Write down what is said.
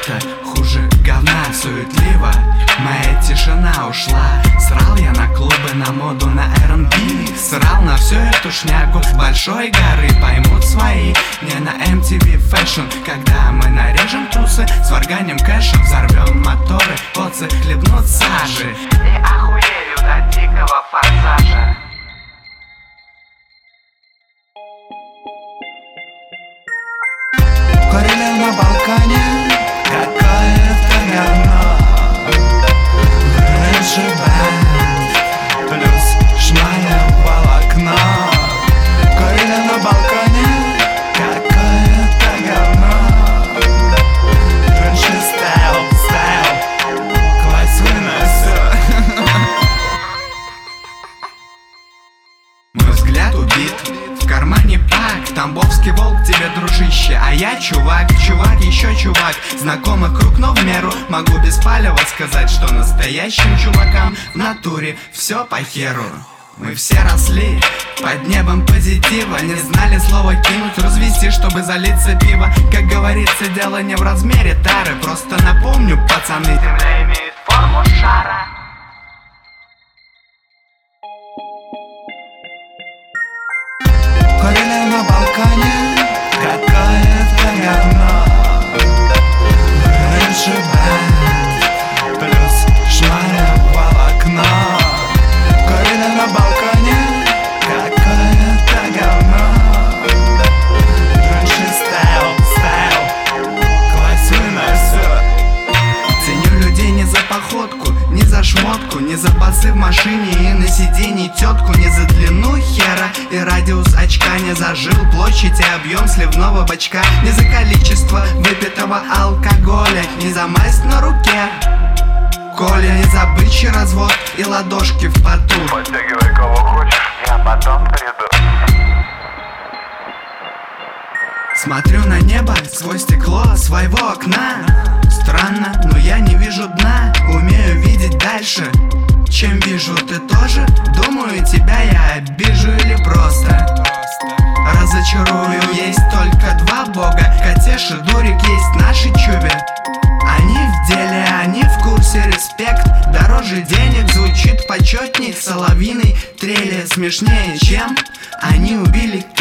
это хуже говна. Суетливо моя тишина ушла. Срал я на клубы, на моду, на R&B. Срал на всю эту шнягу с большой горы. Поймут свои, не на MTV Fashion. Когда мы нарежем тусы, сварганим кэшем, взорвем моторы, поцы хлебнут сажи и охуеют от дикого форсажа. Курили на балконе какое-то говно. Рыжий бэнд плюс шмаля волокно. Курили на балконе какое-то говно. Рыжий стайл, классный на всё. Мой взгляд убит, в кармане пак. Тамбовский волк тебе, дружище, а я чувак, еще чувак. Знакомый круг, но в меру. Могу без палева сказать, что настоящим чувакам в натуре все по херу. Мы все росли под небом позитива. Не знали слова кинуть, развести, чтобы залиться пиво. Как говорится, дело не в размере тары. Просто напомню, пацаны, земля имеет форму шара. Курили на балконе какое-то говно. Рыжий бэнд плюс шмаля волокно. Курили на балконе какое-то говно. Рыжий стайл, классный на всё. Ценю людей не за походку, не за шмотку, не за басы в машине и на сиденье тетку, не за длину хера и радиус очка, не за жил, площадь и объем сливного бачка, не за количество выпитого алкоголя, не за масть на руке, Коля, не за бычий развод и ладошки в поту. Подтягивай кого хочешь, я потом приду. Смотрю на небо сквозь стекло своего окна. Странно, но я не вижу дна. Умею видеть дальше, чем вижу. Ты тоже? Думаю, тебя я обижу или просто разочарую. Есть только два бога, Катеш и Дурик, есть наши чуби. Они в деле, они в курсе, респект дороже денег, звучит почетней соловьиной трели. Смешнее, чем они убили